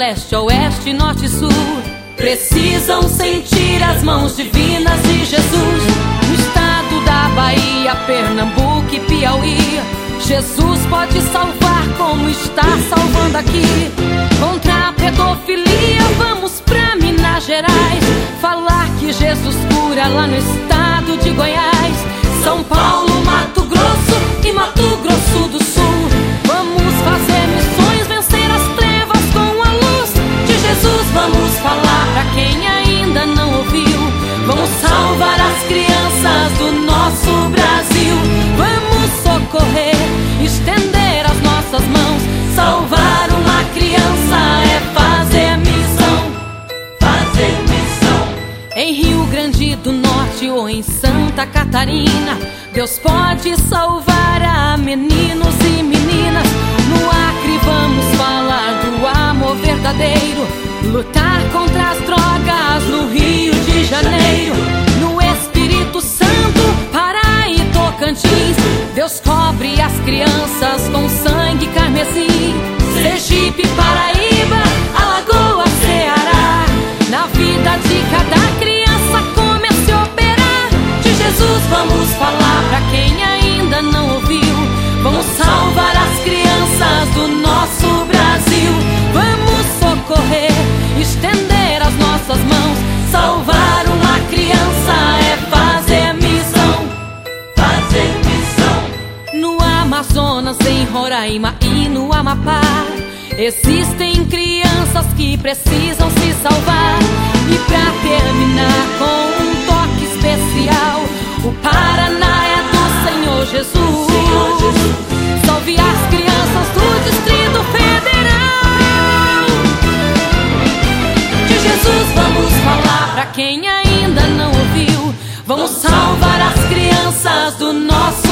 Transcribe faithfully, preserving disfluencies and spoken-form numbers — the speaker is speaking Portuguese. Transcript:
leste, oeste, norte e sul precisam sentir as mãos divinas de Jesus. No estado da Bahia, Pernambuco e Piauí, Jesus pode salvar como está salvando aqui. Contra a pedofilia, vamos pra Minas Gerais falar que Jesus cura lá no estado de Goiás. São Paulo, Mato Grosso e Mato Grosso do Sul, vamos fazer missões, vencer as trevas com a luz de Jesus. Vamos falar pra quem ainda não ouviu, vamos salvar as crianças do nosso Brasil. Vamos socorrer, estender as nossas mãos. Salvar uma criança é fazer missão, fazer missão. Em Rio Grande do Norte ou em Santa Catarina, Deus pode salvar a meninos e meninas. No Acre vamos falar do amor verdadeiro, lutar contra as drogas no Rio de Janeiro. No Espírito Santo, Pará e Tocantins, Deus cobre as crianças com sangue carmesim. Sergipe, Paraíba, Alagoas, Ceará, na vida de cada criança comece a operar. De Jesus vamos falar pra quem ainda não ouviu, vamos salvar as crianças do nosso Brasil. Vamos socorrer, estender as nossas mãos. Salvar uma criança é fazer missão, fazer missão. No Amazonas, em Roraima e no Amapá, existem crianças que precisam se salvar. E pra terminar com um toque especial, o Paraná é do Senhor Jesus. Senhor Jesus. Salve as crianças do Distrito Federal. De Jesus vamos falar pra quem ainda não ouviu, vamos salvar as crianças do nosso